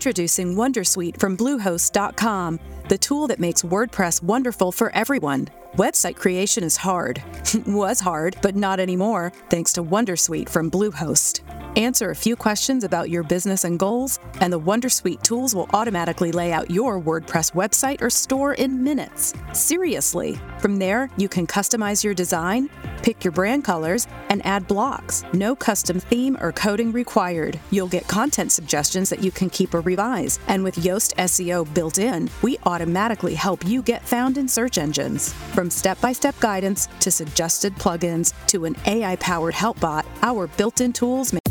Introducing Wondersuite from Bluehost.com, the tool that makes WordPress wonderful for everyone. Website creation is hard. Was hard, but not anymore, thanks to Wondersuite from Bluehost. Answer a few questions about your business and goals, and the Wondersuite tools will automatically lay out your WordPress website or store in minutes. Seriously. From there, you can customize your design, pick your brand colors, and add blocks. No custom theme or coding required. You'll get content suggestions that you can keep or revise. And with Yoast SEO built in, we automatically help you get found in search engines. From step-by-step guidance to suggested plugins to an AI-powered help bot, our built-in tools make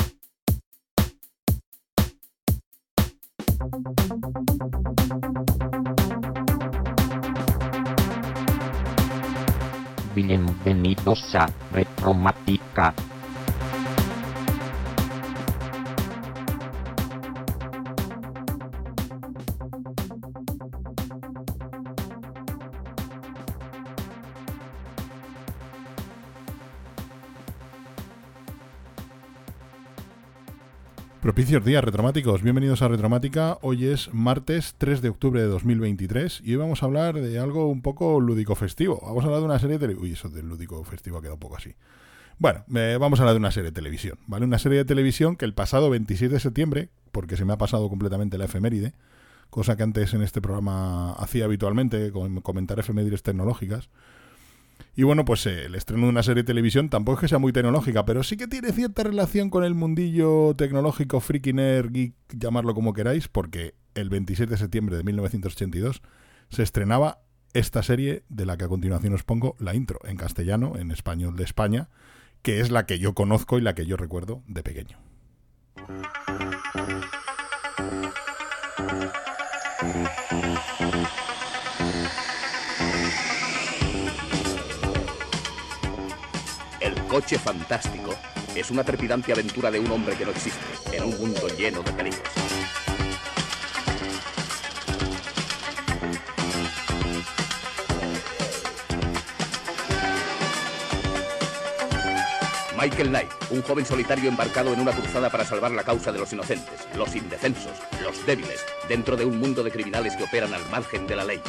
Bienvenidos a Retromática. Propicios días retromáticos, bienvenidos a Retromática. Hoy es martes 3 de octubre de 2023 y hoy vamos a hablar de algo un poco lúdico festivo. Vamos a hablar de una serie de televisión. Uy, eso del lúdico festivo ha quedado un poco así. Bueno, vamos a hablar de una serie de televisión, ¿vale? Una serie de televisión que el pasado 27 de septiembre, porque se me ha pasado completamente la efeméride, cosa que antes en este programa hacía habitualmente, comentar efemérides tecnológicas. Y bueno, pues el estreno de una serie de televisión tampoco es que sea muy tecnológica, pero sí que tiene cierta relación con el mundillo tecnológico, freaky nerd, geek, llamarlo como queráis, porque el 27 de septiembre de 1982 se estrenaba esta serie de la que a continuación os pongo la intro, en castellano, en español de España, que es la que yo conozco y la que yo recuerdo de pequeño. El coche fantástico es una trepidante aventura de un hombre que no existe, en un mundo lleno de peligros. Michael Knight, un joven solitario embarcado en una cruzada para salvar la causa de los inocentes, los indefensos, los débiles, dentro de un mundo de criminales que operan al margen de la ley.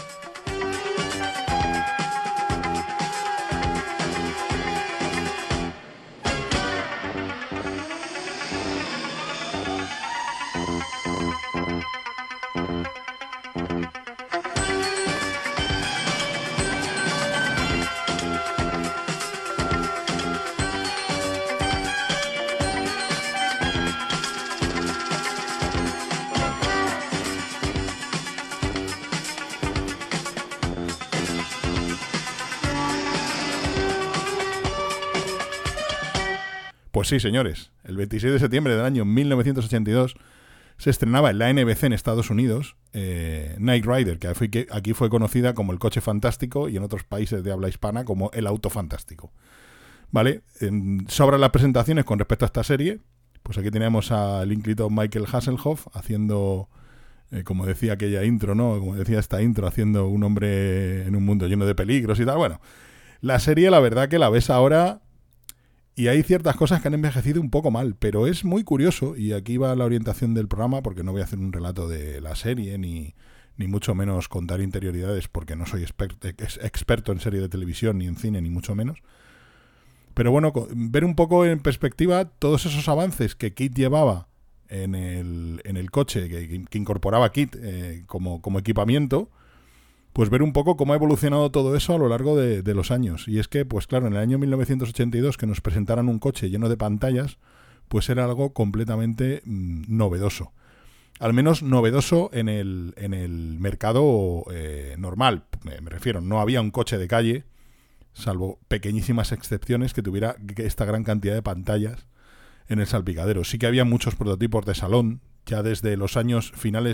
Pues sí, señores, el 26 de septiembre del año 1982 se estrenaba en la NBC en Estados Unidos Knight Rider, que aquí fue conocida como el coche fantástico y en otros países de habla hispana como el auto fantástico. ¿Vale? Sobran las presentaciones con respecto a esta serie. Pues aquí tenemos al ínclito Michael Hasselhoff haciendo, como decía aquella intro, ¿no? Como decía esta intro, haciendo un hombre en un mundo lleno de peligros y tal. Bueno, la serie la verdad que la ves ahora y hay ciertas cosas que han envejecido un poco mal, pero es muy curioso, y aquí va la orientación del programa, porque no voy a hacer un relato de la serie, ni mucho menos contar interioridades, porque no soy experto en serie de televisión, ni en cine, ni mucho menos. Pero bueno, ver un poco en perspectiva todos esos avances que Kit llevaba en el coche, que incorporaba Kit como equipamiento, pues ver un poco cómo ha evolucionado todo eso a lo largo de los años. Y es que, pues claro, en el año 1982 que nos presentaran un coche lleno de pantallas, pues era algo completamente novedoso. Al menos novedoso en el mercado normal. Me refiero, no había un coche de calle, salvo pequeñísimas excepciones, que tuviera esta gran cantidad de pantallas en el salpicadero. Sí que había muchos prototipos de salón, ya desde los años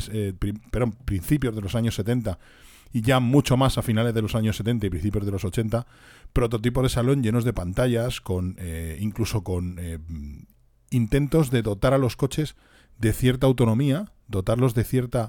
principios de los años 70, y ya mucho más a finales de los años 70 y principios de los 80, prototipos de salón llenos de pantallas, incluso con intentos de dotar a los coches de cierta autonomía, dotarlos de cierta,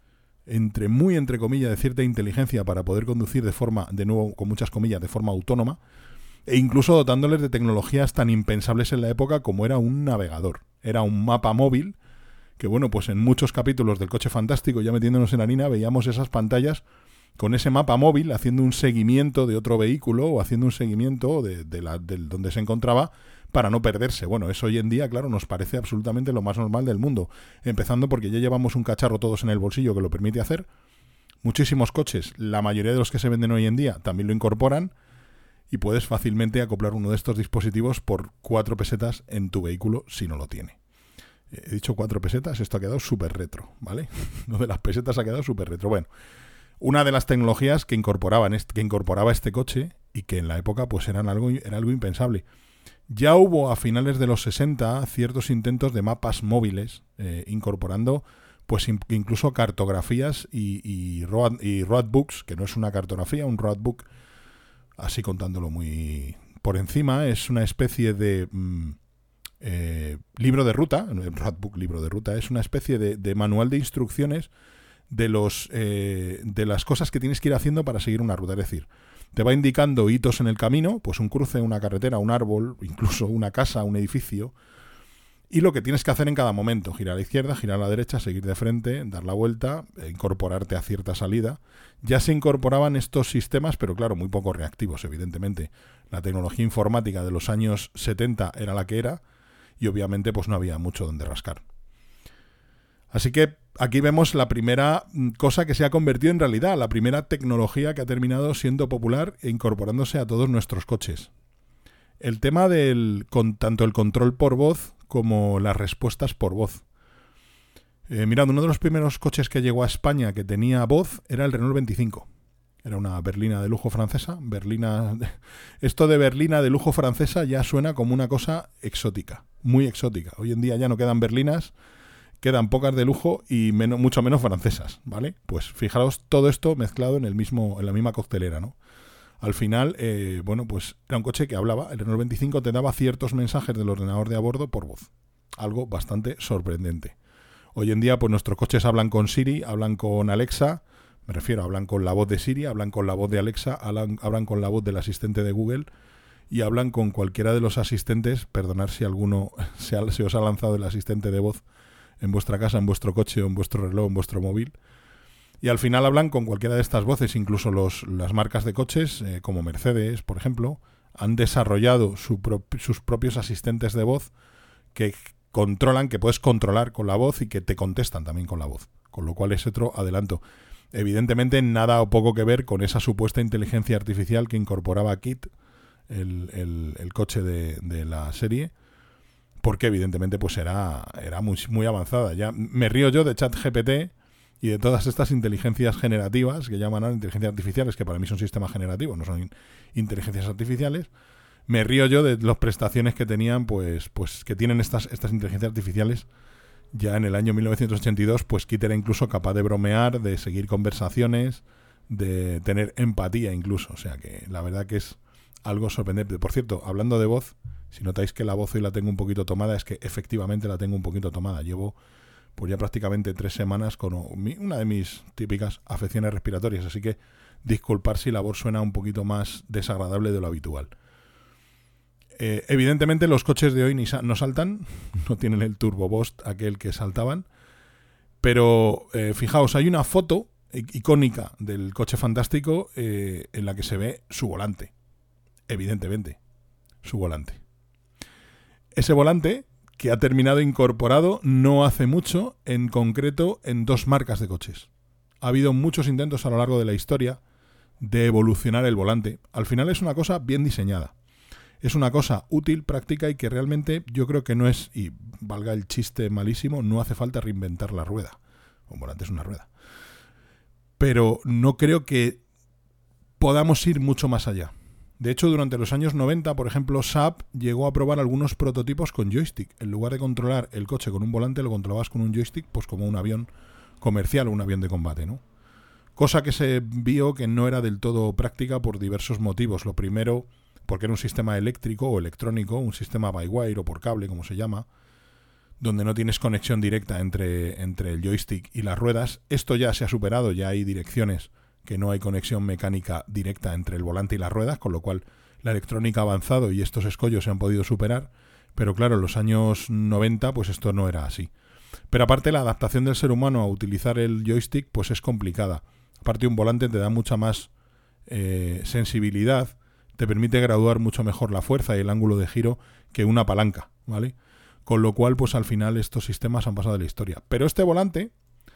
entre comillas, de cierta inteligencia para poder conducir de forma, de nuevo, con muchas comillas, de forma autónoma, e incluso dotándoles de tecnologías tan impensables en la época como era un navegador. Era un mapa móvil que bueno, pues en muchos capítulos del Coche Fantástico, ya metiéndonos en harina, veíamos esas pantallas con ese mapa móvil haciendo un seguimiento de otro vehículo o haciendo un seguimiento de donde se encontraba para no perderse. Bueno, eso hoy en día, claro, nos parece absolutamente lo más normal del mundo. Empezando porque ya llevamos un cacharro todos en el bolsillo que lo permite hacer. Muchísimos coches, la mayoría de los que se venden hoy en día también lo incorporan y puedes fácilmente acoplar uno de estos dispositivos por 4 pesetas en tu vehículo si no lo tiene. He dicho 4 pesetas, esto ha quedado súper retro, ¿vale? Lo de las pesetas ha quedado súper retro. Bueno, una de las tecnologías que incorporaba este coche y que en la época pues era algo impensable. Ya hubo a finales de los 60 ciertos intentos de mapas móviles incorporando pues incluso cartografías y roadbooks, que no es una cartografía, un roadbook, así contándolo muy por encima, es una especie de libro de ruta. Roadbook, libro de ruta, es una especie de manual de instrucciones de las cosas que tienes que ir haciendo para seguir una ruta. Es decir, te va indicando hitos en el camino, pues un cruce, una carretera, un árbol, incluso una casa, un edificio, y lo que tienes que hacer en cada momento: girar a la izquierda, girar a la derecha, seguir de frente, dar la vuelta, incorporarte a cierta salida. Ya se incorporaban estos sistemas, pero claro, muy poco reactivos, evidentemente. La tecnología informática de los años 70 era la que era, y obviamente pues no había mucho donde rascar. Así que aquí vemos la primera cosa que se ha convertido en realidad, la primera tecnología que ha terminado siendo popular e incorporándose a todos nuestros coches. El tema tanto el control por voz como las respuestas por voz. Mirad, uno de los primeros coches que llegó a España que tenía voz era el Renault 25. Era una berlina de lujo francesa. Esto de berlina de lujo francesa ya suena como una cosa exótica, muy exótica. Hoy en día ya no quedan berlinas, quedan pocas de lujo y mucho menos francesas, ¿vale? Pues fijaros todo esto mezclado en la misma coctelera, ¿no? Al final, bueno, pues era un coche que hablaba. El Renault 25 te daba ciertos mensajes del ordenador de a bordo por voz. Algo bastante sorprendente. Hoy en día, pues nuestros coches hablan con Siri, hablan con Alexa, me refiero, hablan con la voz de Siri, hablan con la voz de Alexa, hablan con la voz del asistente de Google y hablan con cualquiera de los asistentes. Perdonad si alguno se os ha lanzado el asistente de voz en vuestra casa, en vuestro coche o en vuestro reloj, en vuestro móvil. Y al final hablan con cualquiera de estas voces. Incluso las marcas de coches, como Mercedes, por ejemplo, han desarrollado sus propios asistentes de voz que puedes controlar con la voz y que te contestan también con la voz. Con lo cual es otro adelanto. Evidentemente nada o poco que ver con esa supuesta inteligencia artificial que incorporaba Kit, el coche de la serie, porque evidentemente pues era muy, muy avanzada. Ya me río yo de ChatGPT y de todas estas inteligencias generativas que llaman ahora inteligencias artificiales, que para mí son sistemas generativos, no son inteligencias artificiales. Me río yo de las prestaciones que tenían, pues que tienen estas inteligencias artificiales. Ya en el año 1982, pues Kit era incluso capaz de bromear, de seguir conversaciones, de tener empatía incluso. O sea que la verdad que es algo sorprendente. Por cierto, hablando de voz, si notáis que la voz hoy la tengo un poquito tomada, es que efectivamente la tengo un poquito tomada. Llevo pues ya prácticamente 3 semanas con una de mis típicas afecciones respiratorias, así que disculpar si la voz suena un poquito más desagradable de lo habitual. Evidentemente los coches de hoy no saltan, no tienen el turbo boost aquel que saltaban, pero fijaos, hay una foto icónica del Coche Fantástico en la que se ve su volante, evidentemente, su volante. Ese volante que ha terminado incorporado no hace mucho, en concreto en 2 marcas de coches. Ha habido muchos intentos a lo largo de la historia de evolucionar el volante. Al final es una cosa bien diseñada. Es una cosa útil, práctica y que realmente yo creo que no es, y valga el chiste malísimo, no hace falta reinventar la rueda. Un volante es una rueda. Pero no creo que podamos ir mucho más allá. De hecho, durante los años 90, por ejemplo, Saab llegó a probar algunos prototipos con joystick. En lugar de controlar el coche con un volante, lo controlabas con un joystick, pues como un avión comercial o un avión de combate, ¿no? Cosa que se vio que no era del todo práctica por diversos motivos. Lo primero, porque era un sistema eléctrico o electrónico, un sistema by wire o por cable, como se llama, donde no tienes conexión directa entre el joystick y las ruedas. Esto ya se ha superado, ya hay direcciones que no hay conexión mecánica directa entre el volante y las ruedas, con lo cual la electrónica ha avanzado y estos escollos se han podido superar, pero claro, en los años 90 pues esto no era así. Pero aparte la adaptación del ser humano a utilizar el joystick pues es complicada. Aparte un volante te da mucha más sensibilidad, te permite graduar mucho mejor la fuerza y el ángulo de giro que una palanca, ¿vale? Con lo cual pues al final estos sistemas han pasado de la historia. Pero este volante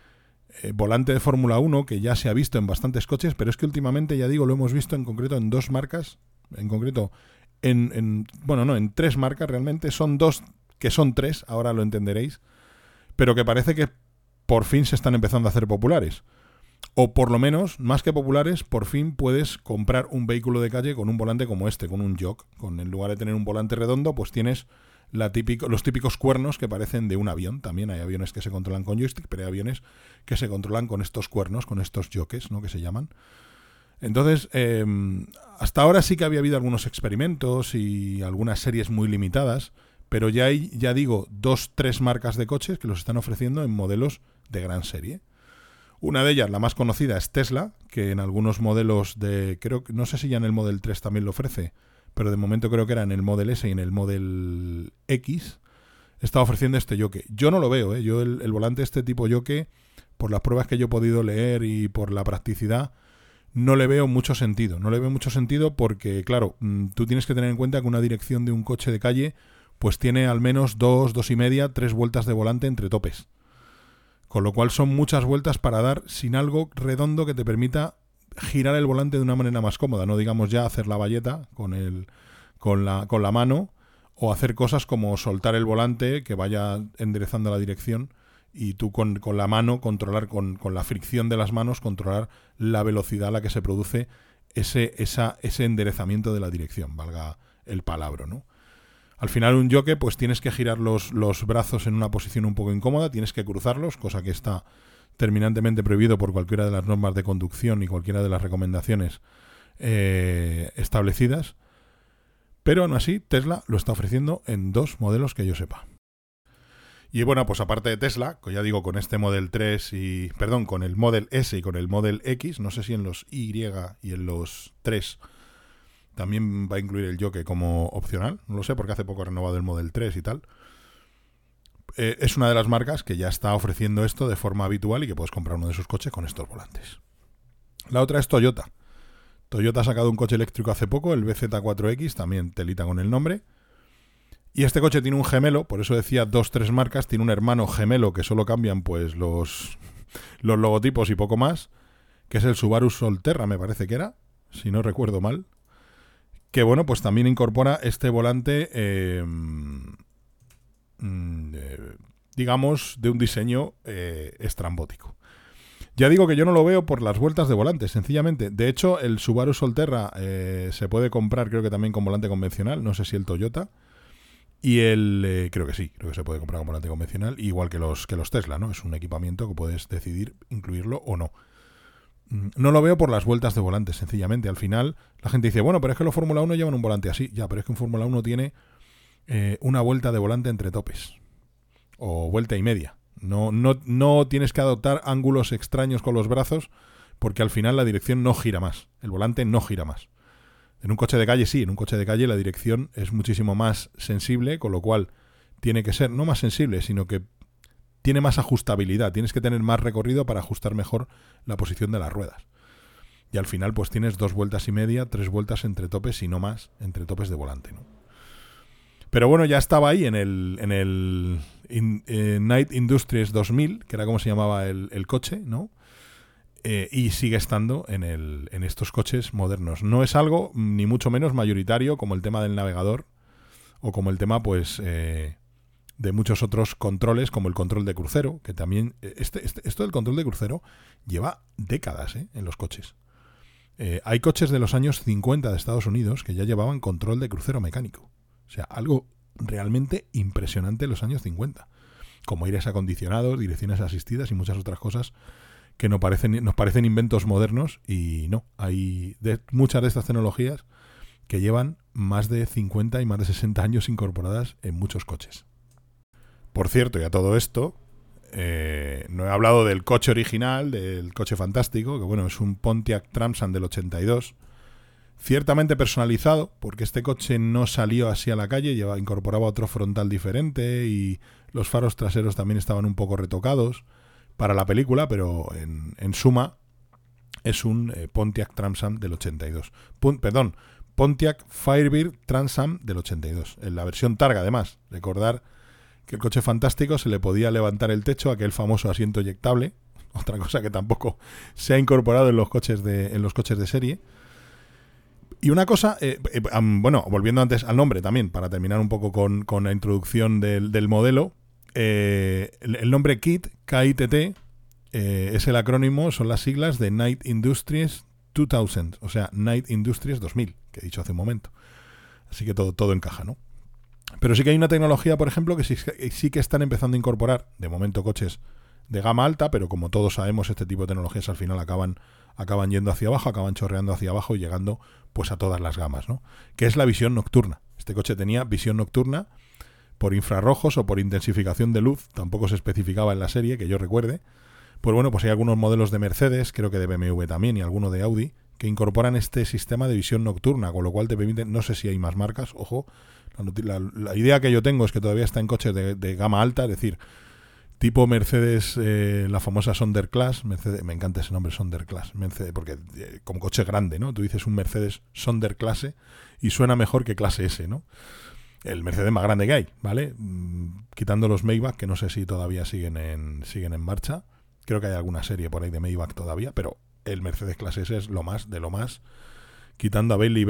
de Fórmula 1 que ya se ha visto en bastantes coches, pero es que últimamente, ya digo, lo hemos visto en concreto en dos marcas, en concreto en 3 marcas realmente, son 2 que son 3, ahora lo entenderéis, pero que parece que por fin se están empezando a hacer populares. O por lo menos, más que populares, por fin puedes comprar un vehículo de calle con un volante como este, con un jock. En lugar de tener un volante redondo, pues tienes los típicos cuernos que parecen de un avión. También hay aviones que se controlan con joystick, pero hay aviones que se controlan con estos cuernos, con estos jockeys, ¿no?, que se llaman. Entonces, hasta ahora sí que había habido algunos experimentos y algunas series muy limitadas, pero ya hay, ya digo, 2-3 marcas de coches que los están ofreciendo en modelos de gran serie. Una de ellas, la más conocida, es Tesla, que en algunos modelos no sé si ya en el Model 3 también lo ofrece, pero de momento creo que era en el Model S y en el Model X, está ofreciendo este yoke. Yo no lo veo, yo el volante este tipo yoke, por las pruebas que yo he podido leer y por la practicidad, no le veo mucho sentido. No le veo mucho sentido porque, claro, tú tienes que tener en cuenta que una dirección de un coche de calle pues tiene al menos 2,5, 3 vueltas de volante entre topes. Con lo cual son muchas vueltas para dar sin algo redondo que te permita girar el volante de una manera más cómoda. No digamos ya hacer la bayeta con la mano, o hacer cosas como soltar el volante que vaya enderezando la dirección y tú con la mano controlar, con la fricción de las manos, controlar la velocidad a la que se produce ese enderezamiento de la dirección, valga el palabra, ¿no? Al final un jockey pues tienes que girar los brazos en una posición un poco incómoda, tienes que cruzarlos, cosa que está terminantemente prohibido por cualquiera de las normas de conducción y cualquiera de las recomendaciones establecidas. Pero aún así Tesla lo está ofreciendo en 2 modelos que yo sepa. Y bueno, pues aparte de Tesla, que ya digo, con este Model 3 con el Model S y con el Model X, no sé si en los Y y en los 3 también va a incluir el jockey como opcional, no lo sé porque hace poco ha renovado el Model 3 y tal. Es una de las marcas que ya está ofreciendo esto de forma habitual y que puedes comprar uno de sus coches con estos volantes. La otra es Toyota. Toyota ha sacado un coche eléctrico hace poco, el BZ4X, también telita con el nombre. Y este coche tiene un gemelo, por eso decía 2-3 marcas, tiene un hermano gemelo que solo cambian pues los logotipos y poco más, que es el Subaru Solterra, me parece que era, si no recuerdo mal. Que bueno, pues también incorpora este volante, digamos, de un diseño estrambótico. Ya digo que yo no lo veo por las vueltas de volante, sencillamente. De hecho, el Subaru Solterra se puede comprar, creo que también con volante convencional, no sé si el Toyota. Y creo que sí, creo que se puede comprar con volante convencional, igual que los Tesla, ¿no? Es un equipamiento que puedes decidir incluirlo o no. No lo veo por las vueltas de volante, sencillamente. Al final, la gente dice, bueno, pero es que los Fórmula 1 llevan un volante así. Ya, pero es que un Fórmula 1 tiene una vuelta de volante entre topes. O vuelta y media. No tienes que adoptar ángulos extraños con los brazos, porque al final la dirección no gira más. El volante no gira más. En un coche de calle sí, en un coche de calle la dirección es muchísimo más sensible, con lo cual tiene que ser, no más sensible, sino que tiene más ajustabilidad, tienes que tener más recorrido para ajustar mejor la posición de las ruedas. Y al final pues tienes 2,5 vueltas, 3 vueltas entre topes y no más entre topes de volante, ¿no? Pero bueno, ya estaba ahí en el Night Industries 2000, que era como se llamaba el coche, ¿no? Y sigue estando en estos coches modernos. No es algo ni mucho menos mayoritario como el tema del navegador o como el tema pues de muchos otros controles, como el control de crucero, que también esto del control de crucero lleva décadas en los coches. Hay coches de los años 50 de Estados Unidos que ya llevaban control de crucero mecánico. O sea, algo realmente impresionante en los años 50. Como aires acondicionados, direcciones asistidas y muchas otras cosas que nos parecen inventos modernos, y no, hay muchas de estas tecnologías que llevan más de 50 y más de 60 años incorporadas en muchos coches. Por cierto, y a todo esto, no he hablado del coche original, del coche fantástico, que bueno, es un Pontiac Trans Am del 82, ciertamente personalizado, porque este coche no salió así a la calle, incorporaba otro frontal diferente y los faros traseros también estaban un poco retocados para la película, pero en suma es un Pontiac Trans Am del 82. Pontiac Firebird Trans Am del 82, en la versión Targa además. Recordar que el coche fantástico se le podía levantar el techo, aquel famoso asiento eyectable, otra cosa que tampoco se ha incorporado en los coches de serie. Y una cosa, bueno, volviendo antes al nombre también, para terminar un poco con la introducción del modelo, el nombre KITT, K-I-T-T, es el acrónimo, son las siglas de Knight Industries 2000, o sea, Knight Industries 2000, que he dicho hace un momento. Así que todo encaja, ¿no? Pero sí que hay una tecnología, por ejemplo, que sí que están empezando a incorporar, de momento, coches de gama alta, pero como todos sabemos, este tipo de tecnologías al final acaban yendo hacia abajo, acaban chorreando hacia abajo y llegando pues a todas las gamas, ¿no? Que es la visión nocturna. Este coche tenía visión nocturna por infrarrojos o por intensificación de luz, tampoco se especificaba en la serie, que yo recuerde. Pues bueno, pues hay algunos modelos de Mercedes, creo que de BMW también y alguno de Audi, que incorporan este sistema de visión nocturna, con lo cual te permite, no sé si hay más marcas, ojo, la idea que yo tengo es que todavía está en coches de gama alta, es decir, tipo Mercedes, la famosa Sonderclass, Mercedes, me encanta ese nombre, Sonderclass, Mercedes, porque como coche grande, ¿no? Tú dices un Mercedes Sonderklasse y suena mejor que clase S, ¿no? El Mercedes más grande que hay, ¿vale? Quitando los Maybach, que no sé si todavía siguen en marcha. Creo que hay alguna serie por ahí de Maybach todavía, pero el Mercedes clase S es lo más de lo más, quitando a Bentley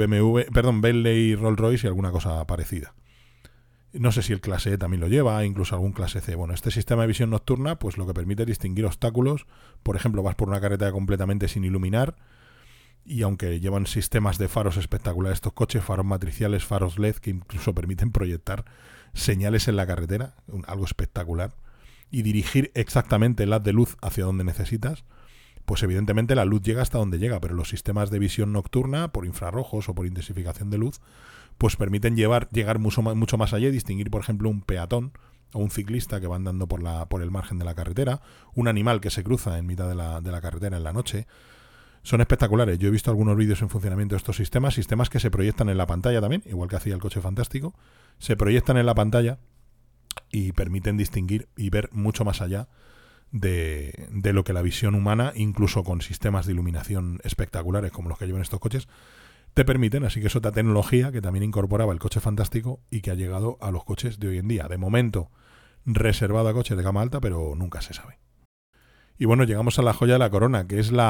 y Rolls-Royce y alguna cosa parecida. No sé si el clase E también lo lleva, incluso algún clase C. Bueno, este sistema de visión nocturna, pues lo que permite es distinguir obstáculos. Por ejemplo, vas por una carretera completamente sin iluminar, y aunque llevan sistemas de faros espectaculares estos coches, faros matriciales, faros LED, que incluso permiten proyectar señales en la carretera, algo espectacular, y dirigir exactamente el haz de luz hacia donde necesitas, pues evidentemente la luz llega hasta donde llega, pero los sistemas de visión nocturna, por infrarrojos o por intensificación de luz, pues permiten llegar mucho más allá y distinguir, por ejemplo, un peatón o un ciclista que va andando por el margen de la carretera, un animal que se cruza en mitad de la carretera en la noche. Son espectaculares. Yo he visto algunos vídeos en funcionamiento de estos sistemas que se proyectan en la pantalla también, igual que hacía el coche fantástico, se proyectan en la pantalla y permiten distinguir y ver mucho más allá de lo que la visión humana, incluso con sistemas de iluminación espectaculares como los que llevan estos coches, te permiten. Así que es otra tecnología que también incorporaba el coche fantástico y que ha llegado a los coches de hoy en día. De momento reservado a coches de gama alta, pero nunca se sabe. Y bueno, llegamos a la joya de la corona, que es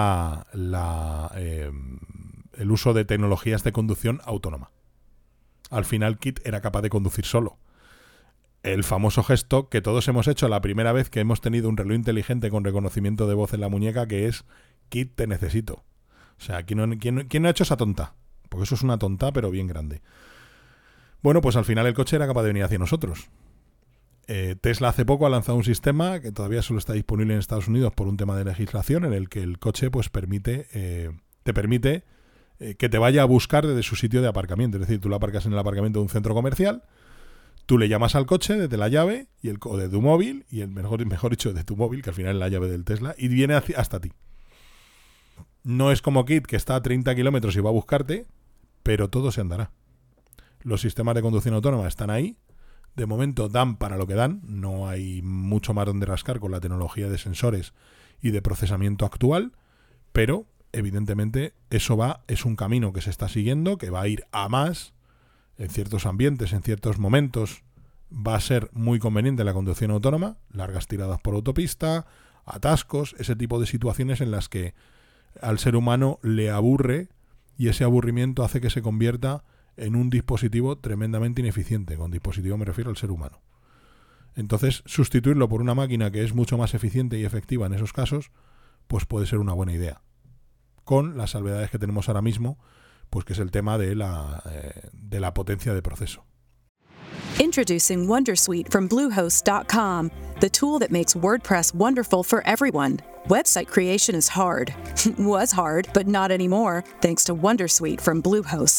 el uso de tecnologías de conducción autónoma. Al final KITT era capaz de conducir solo. El famoso gesto que todos hemos hecho la primera vez que hemos tenido un reloj inteligente con reconocimiento de voz en la muñeca, que es KITT, te necesito. O sea, ¿quién no ha hecho esa tonta? Porque eso es una tonta, pero bien grande. Bueno, pues al final el coche era capaz de venir hacia nosotros. Tesla hace poco ha lanzado un sistema que todavía solo está disponible en Estados Unidos por un tema de legislación, en el que el coche pues te permite que te vaya a buscar desde su sitio de aparcamiento. Es decir, tú lo aparcas en el aparcamiento de un centro comercial, tú le llamas al coche desde la llave o de tu móvil, y mejor dicho, de tu móvil, que al final es la llave del Tesla, y viene hasta ti. No es como KITT, que está a 30 kilómetros y va a buscarte, pero todo se andará. Los sistemas de conducción autónoma están ahí. De momento dan para lo que dan. No hay mucho más donde rascar con la tecnología de sensores y de procesamiento actual, pero evidentemente es un camino que se está siguiendo, que va a ir a más. En ciertos ambientes, en ciertos momentos, va a ser muy conveniente la conducción autónoma, largas tiradas por autopista, atascos, ese tipo de situaciones en las que al ser humano le aburre, y ese aburrimiento hace que se convierta en un dispositivo tremendamente ineficiente. Con dispositivo me refiero al ser humano. Entonces, sustituirlo por una máquina que es mucho más eficiente y efectiva en esos casos, pues puede ser una buena idea. Con las salvedades que tenemos ahora mismo, pues que es el tema de la potencia de proceso. Introducing Wondersuite from Bluehost.com, the tool that makes WordPress wonderful for everyone. Website creation is hard. Was hard, but not anymore, thanks to Wondersuite from Bluehost.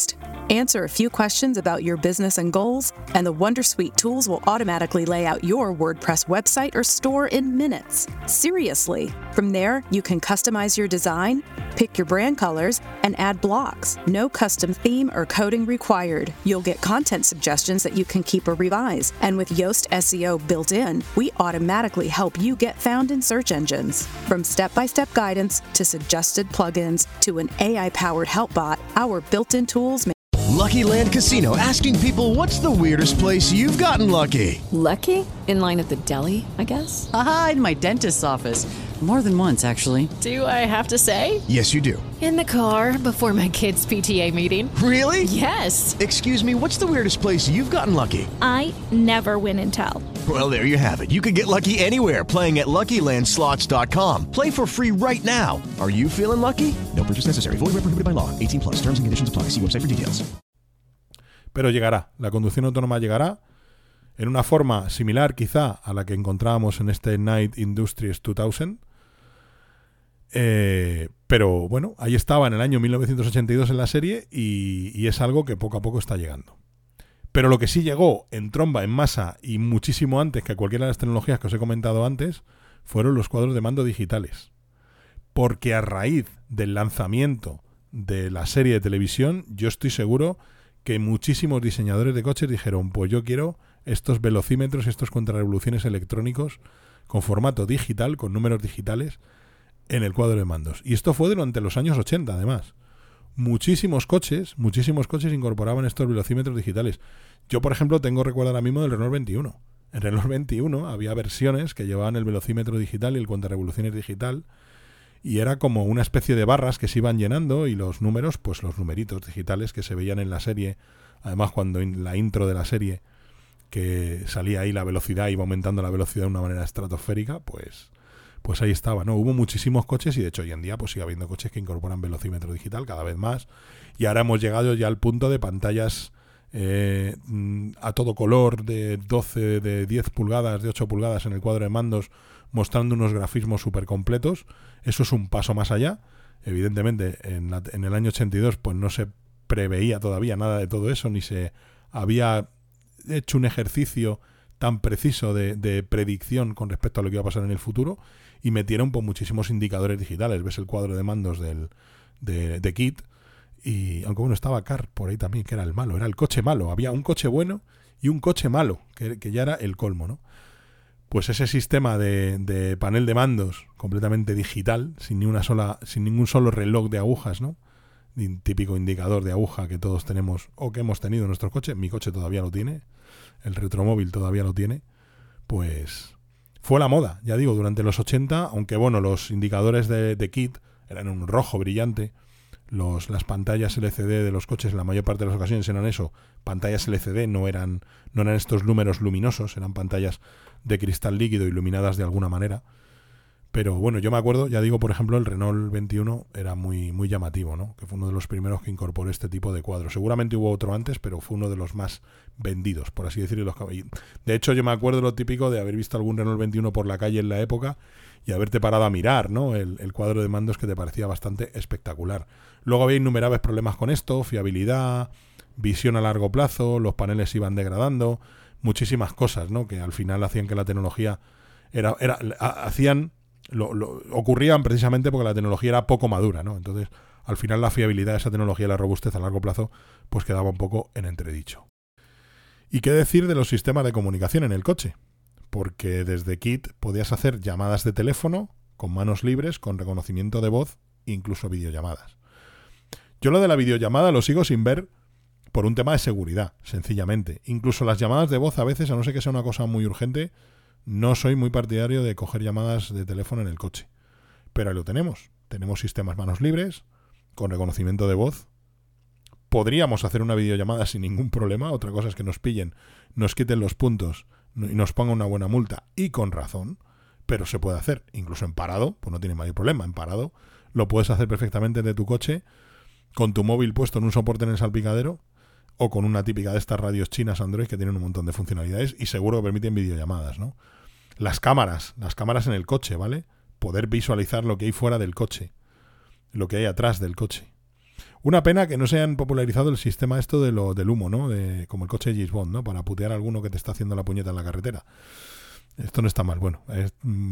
Answer a few questions about your business and goals, and the Wondersuite tools will automatically lay out your WordPress website or store in minutes. Seriously. From there, you can customize your design, pick your brand colors, and add blocks. No custom theme or coding required. You'll get content suggestions that you can keep or revise. And with Yoast SEO built in, we automatically help you get found in search engines. From step-by-step guidance to suggested plugins to an AI-powered help bot, our built-in tools make Lucky Land Casino, asking people, what's the weirdest place you've gotten lucky? Lucky? In line at the deli, I guess? Aha, in my dentist's office. More than once, actually. Do I have to say? Yes, you do. In the car before my kids' PTA meeting. Really? Yes. Excuse me, what's the weirdest place you've gotten lucky? I never win and tell. Well, there you have it. You can get lucky anywhere, playing at LuckyLandSlots.com. Play for free right now. Are you feeling lucky? No purchase necessary. Void where prohibited by law. 18+. Terms and conditions apply. See website for details. Pero llegará. La conducción autónoma llegará en una forma similar quizá a la que encontrábamos en este Night Industries 2000. Pero bueno, ahí estaba en el año 1982 en la serie y es algo que poco a poco está llegando. Pero lo que sí llegó en tromba, en masa y muchísimo antes que cualquiera de las tecnologías que os he comentado antes fueron los cuadros de mando digitales. Porque a raíz del lanzamiento de la serie de televisión, yo estoy seguro que muchísimos diseñadores de coches dijeron, pues yo quiero estos velocímetros, estos contrarrevoluciones electrónicos con formato digital, con números digitales en el cuadro de mandos. Y esto fue durante los años 80, además. Muchísimos coches incorporaban estos velocímetros digitales. Yo, por ejemplo, recuerdo ahora mismo del Renault 21. En Renault 21 había versiones que llevaban el velocímetro digital y el contrarrevoluciones digital, y era como una especie de barras que se iban llenando y los números, pues los numeritos digitales que se veían en la serie. Además, cuando en la intro de la serie, que salía ahí la velocidad, iba aumentando la velocidad de una manera estratosférica, pues ahí estaba, ¿no? Hubo muchísimos coches y de hecho hoy en día pues sigue habiendo coches que incorporan velocímetro digital cada vez más, y ahora hemos llegado ya al punto de pantallas a todo color de 12, de 10 pulgadas, de 8 pulgadas en el cuadro de mandos, mostrando unos grafismos súper completos. Eso es un paso más allá. Evidentemente en el año 82 pues no se preveía todavía nada de todo eso, ni se había hecho un ejercicio tan preciso de predicción con respecto a lo que iba a pasar en el futuro, y metieron pues muchísimos indicadores digitales. Ves el cuadro de mandos de Kit, y aunque bueno, estaba Car por ahí también, que era el malo, era el coche malo. Había un coche bueno y un coche malo, que ya era el colmo, ¿no? Pues ese sistema de panel de mandos completamente digital, sin ningún solo reloj de agujas, ¿no? Un típico indicador de aguja que todos tenemos o que hemos tenido en nuestros coches. Mi coche todavía lo tiene, el retromóvil todavía lo tiene. Pues fue la moda, ya digo, durante los 80, aunque bueno, los indicadores de Kit eran un rojo brillante. Las pantallas LCD de los coches en la mayor parte de las ocasiones eran eso, pantallas LCD, no eran estos números luminosos, eran pantallas de cristal líquido iluminadas de alguna manera. Pero bueno, yo me acuerdo, ya digo, por ejemplo, el Renault 21 era muy, muy llamativo, ¿no? Que fue uno de los primeros que incorporó este tipo de cuadros. Seguramente hubo otro antes, pero fue uno de los más vendidos, por así decirlo. De hecho, yo me acuerdo lo típico de haber visto algún Renault 21 por la calle en la época y haberte parado a mirar, ¿no? El cuadro de mandos, que te parecía bastante espectacular. Luego había innumerables problemas con esto, fiabilidad, visión a largo plazo, los paneles iban degradando, muchísimas cosas, ¿no? Que al final hacían que la tecnología ocurrían precisamente porque la tecnología era poco madura, ¿no? Entonces, al final la fiabilidad de esa tecnología y la robustez a largo plazo pues quedaba un poco en entredicho. ¿Y qué decir de los sistemas de comunicación en el coche? Porque desde Kit podías hacer llamadas de teléfono con manos libres, con reconocimiento de voz, incluso videollamadas. Yo lo de la videollamada lo sigo sin ver por un tema de seguridad, sencillamente. Incluso las llamadas de voz a veces, a no ser que sea una cosa muy urgente, no soy muy partidario de coger llamadas de teléfono en el coche. Pero ahí lo tenemos. Tenemos sistemas manos libres, con reconocimiento de voz. Podríamos hacer una videollamada sin ningún problema. Otra cosa es que nos pillen, nos quiten los puntos y nos pongan una buena multa, y con razón. Pero se puede hacer. Incluso en parado, pues no tiene mayor problema. En parado lo puedes hacer perfectamente de tu coche, con tu móvil puesto en un soporte en el salpicadero, o con una típica de estas radios chinas Android que tienen un montón de funcionalidades y seguro que permiten videollamadas, ¿no? Las cámaras en el coche, ¿vale? Poder visualizar lo que hay fuera del coche, lo que hay atrás del coche. Una pena que no se hayan popularizado el sistema esto del humo, ¿no? Como el coche James Bond, ¿no? Para putear a alguno que te está haciendo la puñeta en la carretera. Esto no está mal. Bueno, es un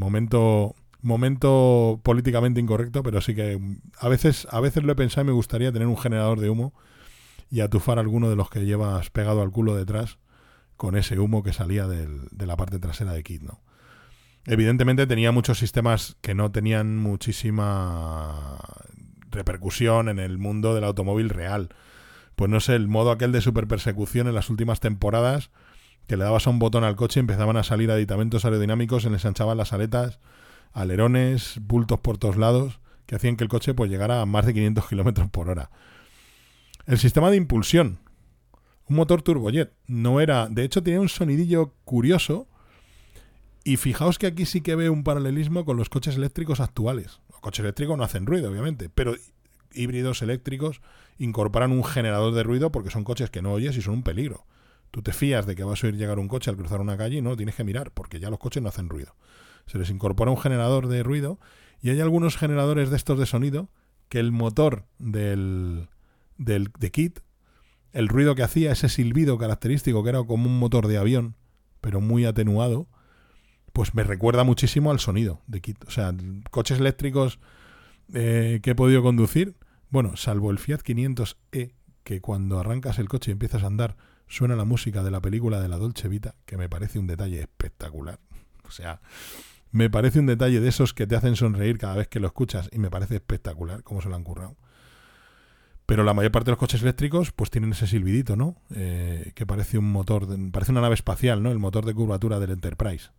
momento políticamente incorrecto, pero sí que a veces lo he pensado y me gustaría tener un generador de humo y atufar a alguno de los que llevas pegado al culo detrás con ese humo que salía de la parte trasera de KITT, ¿no? Evidentemente tenía muchos sistemas que no tenían muchísima repercusión en el mundo del automóvil real. Pues no sé, el modo aquel de super persecución en las últimas temporadas, que le dabas a un botón al coche y empezaban a salir aditamentos aerodinámicos, se les ensanchaban las aletas, alerones, bultos por todos lados, que hacían que el coche pues llegara a más de 500 kilómetros por hora. El sistema de impulsión, un motor turbojet, no era... De hecho tenía un sonidillo curioso. Y fijaos que aquí sí que veo un paralelismo con los coches eléctricos actuales. Los coches eléctricos no hacen ruido, obviamente, pero híbridos eléctricos incorporan un generador de ruido porque son coches que no oyes y son un peligro. Tú te fías de que vas a oír llegar un coche al cruzar una calle y no, tienes que mirar porque ya los coches no hacen ruido. Se les incorpora un generador de ruido y hay algunos generadores de estos de sonido que el motor de KITT, el ruido que hacía, ese silbido característico que era como un motor de avión, pero muy atenuado, pues me recuerda muchísimo al sonido de KITT. O sea, coches eléctricos que he podido conducir, bueno, salvo el Fiat 500e, que cuando arrancas el coche y empiezas a andar, suena la música de la película de la Dolce Vita, que me parece un detalle espectacular. O sea, me parece un detalle de esos que te hacen sonreír cada vez que lo escuchas y me parece espectacular cómo se lo han currado. Pero la mayor parte de los coches eléctricos pues tienen ese silbidito, ¿no? Que parece un motor, parece una nave espacial, ¿no? El motor de curvatura del Enterprise.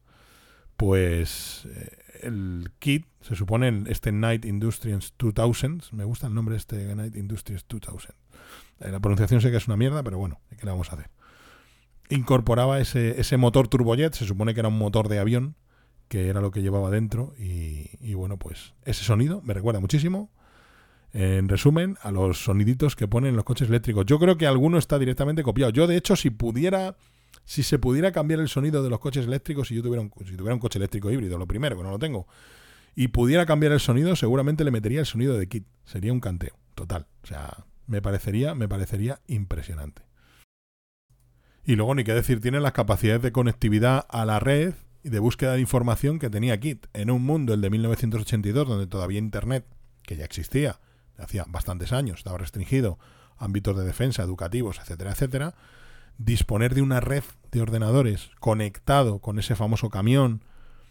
Pues el KITT, se supone este Knight Industries 2000, me gusta el nombre este Knight Industries 2000. La pronunciación sé que es una mierda, pero bueno, ¿qué le vamos a hacer? Incorporaba ese motor turbojet, se supone que era un motor de avión, que era lo que llevaba dentro, y bueno, pues ese sonido me recuerda muchísimo, en resumen, a los soniditos que ponen los coches eléctricos. Yo creo que alguno está directamente copiado. Yo, de hecho, si se pudiera cambiar el sonido de los coches eléctricos, si tuviera un coche eléctrico híbrido, lo primero, que no lo tengo, y pudiera cambiar el sonido, seguramente le metería el sonido de KITT. Sería un canteo, total. O sea, me parecería impresionante. Y luego, ni qué decir, tiene las capacidades de conectividad a la red y de búsqueda de información que tenía KITT. En un mundo, el de 1982, donde todavía Internet, que ya existía, hacía bastantes años, estaba restringido a ámbitos de defensa, educativos, etcétera, etcétera, disponer de una red de ordenadores conectado con ese famoso camión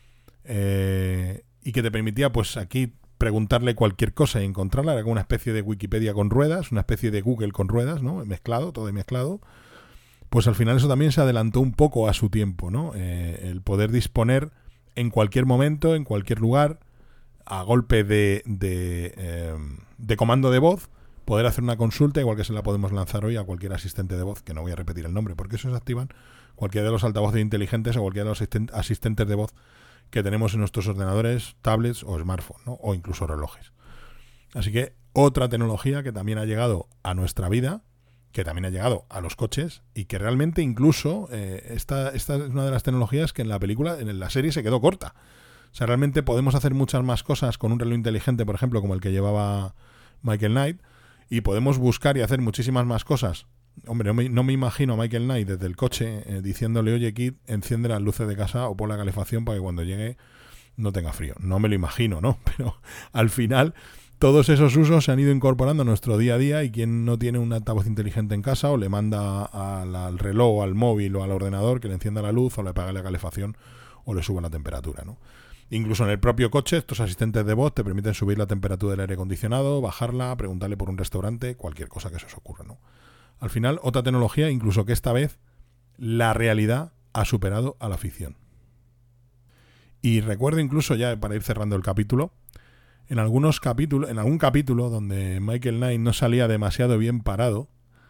y que te permitía, pues aquí, preguntarle cualquier cosa y encontrarla, era como una especie de Wikipedia con ruedas, una especie de Google con ruedas, ¿no? Mezclado, todo mezclado. Pues al final eso también se adelantó un poco a su tiempo, ¿no? El poder disponer en cualquier momento, en cualquier lugar, a golpe de comando de voz, poder hacer una consulta, igual que se la podemos lanzar hoy a cualquier asistente de voz, que no voy a repetir el nombre, porque eso se activan cualquiera de los altavoces inteligentes o cualquiera de los asistentes de voz que tenemos en nuestros ordenadores, tablets o smartphones, ¿no? O incluso relojes. Así que otra tecnología que también ha llegado a nuestra vida, que también ha llegado a los coches y que realmente incluso esta es una de las tecnologías que en la película, en la serie se quedó corta. O sea, realmente podemos hacer muchas más cosas con un reloj inteligente, por ejemplo, como el que llevaba Michael Knight, y podemos buscar y hacer muchísimas más cosas. Hombre, no me imagino a Michael Knight desde el coche diciéndole, oye, KITT, enciende las luces de casa o pon la calefacción para que cuando llegue no tenga frío. No me lo imagino, ¿no? Pero al final todos esos usos se han ido incorporando a nuestro día a día, y quien no tiene un altavoz inteligente en casa o le manda al reloj o al móvil o al ordenador que le encienda la luz o le apague la calefacción o le suba la temperatura, ¿no? Incluso en el propio coche, estos asistentes de voz te permiten subir la temperatura del aire acondicionado, bajarla, preguntarle por un restaurante, cualquier cosa que se os ocurra, ¿no? Al final, otra tecnología, incluso que esta vez la realidad ha superado a la ficción. Y recuerdo incluso, ya para ir cerrando el capítulo, en algún capítulo donde Michael Knight no salía demasiado bien parado,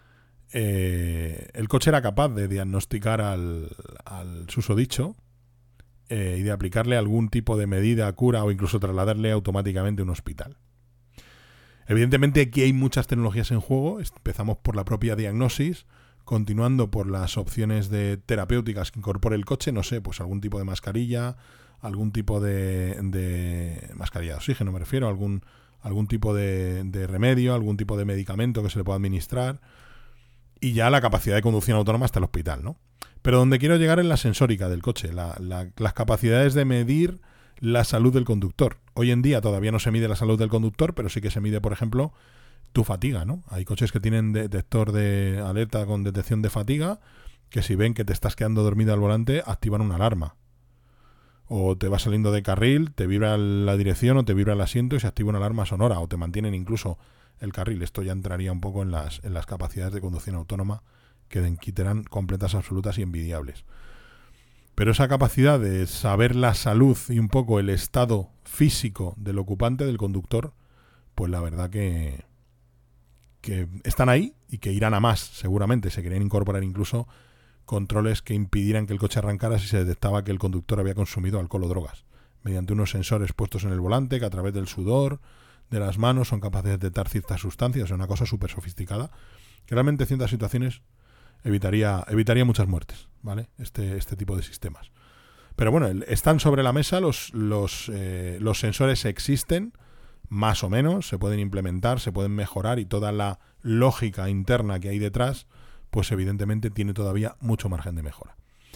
el coche era capaz de diagnosticar al susodicho y de aplicarle algún tipo de medida, cura o incluso trasladarle automáticamente a un hospital. Evidentemente aquí hay muchas tecnologías en juego. Empezamos por la propia diagnosis, continuando por las opciones de terapéuticas que incorpore el coche, no sé, pues algún tipo de mascarilla, algún tipo de mascarilla de oxígeno me refiero, algún algún tipo de remedio, algún tipo de medicamento que se le pueda administrar, y ya la capacidad de conducción autónoma hasta el hospital, ¿no? Pero donde quiero llegar es la sensórica del coche, las capacidades de medir la salud del conductor. Hoy en día todavía no se mide la salud del conductor, pero sí que se mide, por ejemplo, tu fatiga, ¿no? Hay coches que tienen detector de alerta con detección de fatiga, que si ven que te estás quedando dormido al volante, activan una alarma. O te vas saliendo de carril, te vibra la dirección o te vibra el asiento y se activa una alarma sonora, o te mantienen incluso el carril. Esto ya entraría un poco en las capacidades de conducción autónoma, que quitarán completas, absolutas y envidiables. Pero esa capacidad de saber la salud y un poco el estado físico del ocupante, del conductor, pues la verdad que están ahí y que irán a más, seguramente. Se querían incorporar incluso controles que impidieran que el coche arrancara si se detectaba que el conductor había consumido alcohol o drogas, mediante unos sensores puestos en el volante que a través del sudor, de las manos, son capaces de detectar ciertas sustancias. Es una cosa súper sofisticada que realmente en ciertas situaciones evitaría muchas muertes, ¿vale? Este tipo de sistemas. Pero bueno, están sobre la mesa, los sensores existen, más o menos, se pueden implementar, se pueden mejorar, y toda la lógica interna que hay detrás, pues evidentemente tiene todavía mucho margen de mejora.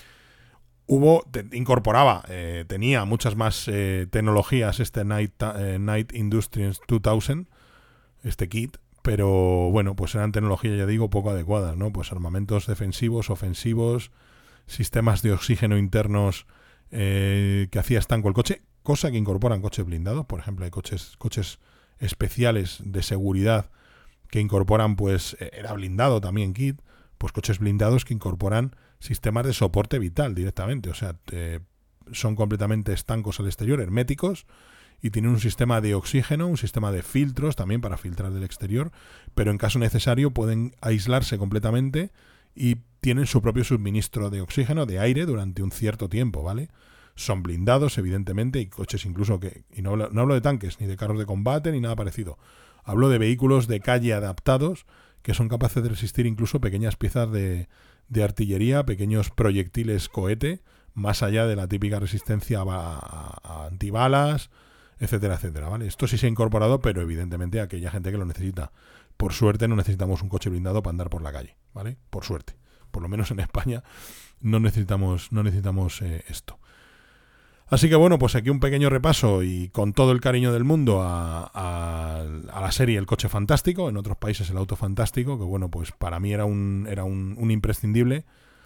Tenía muchas más tecnologías Night Industries 2000, este kit, pero bueno, pues eran tecnologías, ya digo, poco adecuadas, ¿no? Pues armamentos defensivos, ofensivos, sistemas de oxígeno internos que hacía estanco el coche, cosa que incorporan coches blindados. Por ejemplo, hay coches especiales de seguridad que incorporan, pues era blindado también kit, pues coches blindados que incorporan sistemas de soporte vital directamente, o sea, son completamente estancos al exterior, herméticos, y tienen un sistema de oxígeno, un sistema de filtros también para filtrar del exterior, pero en caso necesario pueden aislarse completamente y tienen su propio suministro de oxígeno, de aire, durante un cierto tiempo, ¿vale? Son blindados, evidentemente, y coches incluso y no hablo de tanques, ni de carros de combate, ni nada parecido. Hablo de vehículos de calle adaptados que son capaces de resistir incluso pequeñas piezas de artillería, pequeños proyectiles cohete, más allá de la típica resistencia a antibalas, etcétera, etcétera, ¿vale? Esto sí se ha incorporado, pero evidentemente a aquella gente que lo necesita. Por suerte no necesitamos un coche blindado para andar por la calle, ¿vale? Por suerte. Por lo menos en España no necesitamos esto. Así que bueno, pues aquí un pequeño repaso, y con todo el cariño del mundo a la serie El Coche Fantástico, en otros países El Auto Fantástico, que bueno, pues para mí era un imprescindible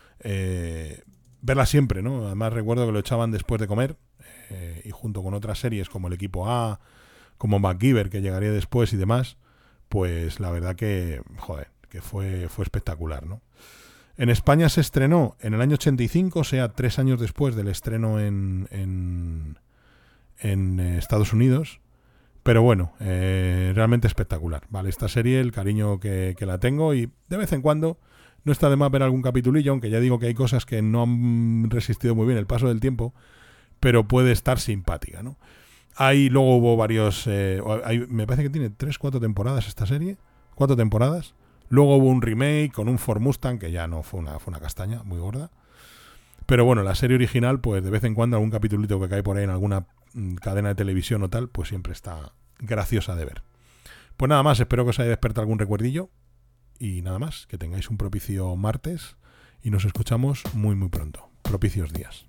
verla siempre, ¿no? Además recuerdo que lo echaban después de comer, y junto con otras series como El Equipo A, como MacGyver, que llegaría después y demás, pues la verdad que, joder, que fue espectacular, ¿no? En España se estrenó en el año 85, o sea, 3 años después del estreno en Estados Unidos. Pero bueno, realmente espectacular, ¿vale? Esta serie, el cariño que la tengo, y de vez en cuando no está de más ver algún capitulillo, aunque ya digo que hay cosas que no han resistido muy bien el paso del tiempo, pero puede estar simpática, ¿no? Luego hubo varios... me parece que tiene 3-4 temporadas esta serie, 4 temporadas. Luego hubo un remake con un Ford Mustang, que ya no fue una castaña muy gorda. Pero bueno, la serie original, pues de vez en cuando algún capitulito que cae por ahí en alguna cadena de televisión o tal, pues siempre está graciosa de ver. Pues nada más, espero que os haya despertado algún recuerdillo. Y nada más, que tengáis un propicio martes y nos escuchamos muy muy pronto. Propicios días.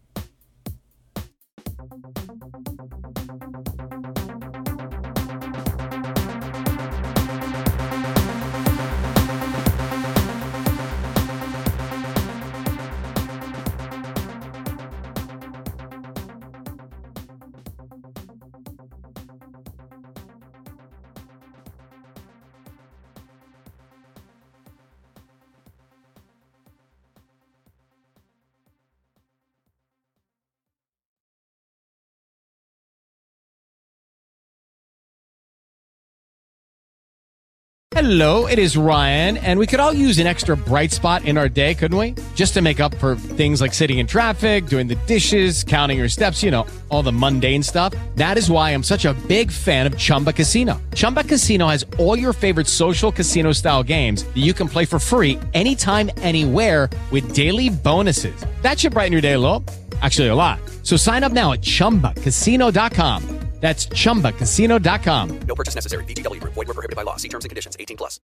Hello, it is Ryan, and we could all use an extra bright spot in our day, couldn't we? Just to make up for things like sitting in traffic, doing the dishes, counting your steps, you know, all the mundane stuff. That is why I'm such a big fan of Chumba Casino. Chumba Casino has all your favorite social casino-style games that you can play for free anytime, anywhere with daily bonuses. That should brighten your day a little. Actually, a lot. So sign up now at ChumbaCasino.com. That's ChumbaCasino.com. No purchase necessary. VGW Group. Void where prohibited by law. See terms and conditions. 18+.